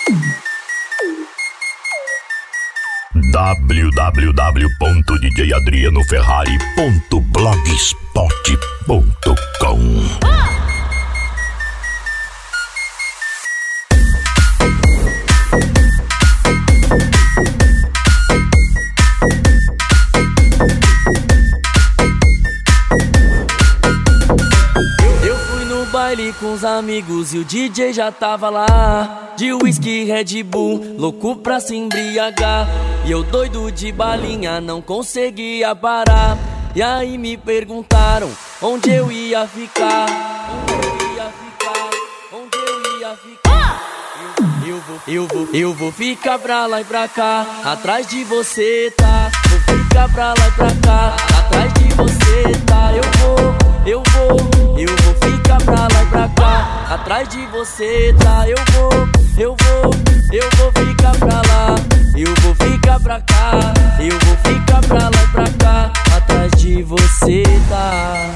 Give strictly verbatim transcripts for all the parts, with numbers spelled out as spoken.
w w w ponto d j adriano ferrari ponto blogspot ponto com. Baile com os amigos e o D J já tava lá, de whisky, Red Bull, louco pra se embriagar. E eu doido de balinha, não conseguia parar. E aí me perguntaram onde eu ia ficar, onde eu ia ficar, onde eu ia ficar. Eu, eu vou, eu vou, eu vou ficar pra lá e pra cá, atrás de você, tá? Vou ficar pra lá e pra cá, atrás de você, tá? Eu vou, eu vou, eu vou ficar pra lá e pra cá, atrás de você, tá? Eu vou, eu vou, eu vou ficar pra lá, eu vou ficar pra cá, eu vou ficar pra lá e pra cá, atrás de você, tá?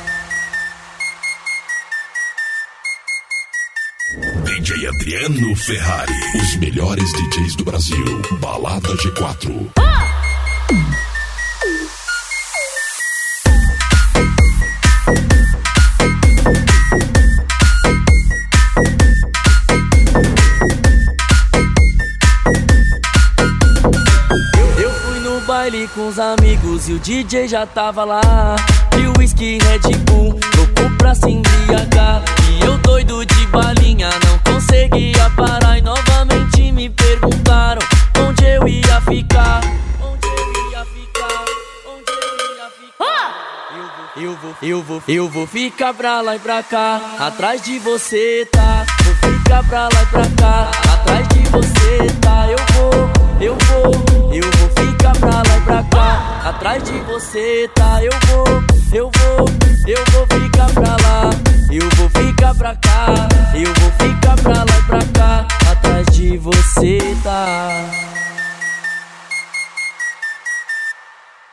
D J Adriano Ferrari, os melhores D Js do Brasil, Balada G quatro. Baile com os amigos e o D J já tava lá, de whisky, Red Bull, louco pra se embriagar. E eu doido de balinha, não conseguia parar. E novamente me perguntaram onde eu ia ficar, onde eu ia ficar, onde eu ia ficar. Eu vou, eu vou, eu vou ficar pra lá e pra cá, atrás de você, tá? Vou ficar pra lá e pra cá, atrás de você, tá? Eu vou, eu vou, eu vou ficar pra lá e pra cá, atrás de você, tá? Eu vou, eu vou, eu vou ficar pra lá, eu vou ficar pra cá, eu vou ficar pra lá e pra cá, atrás de você, tá?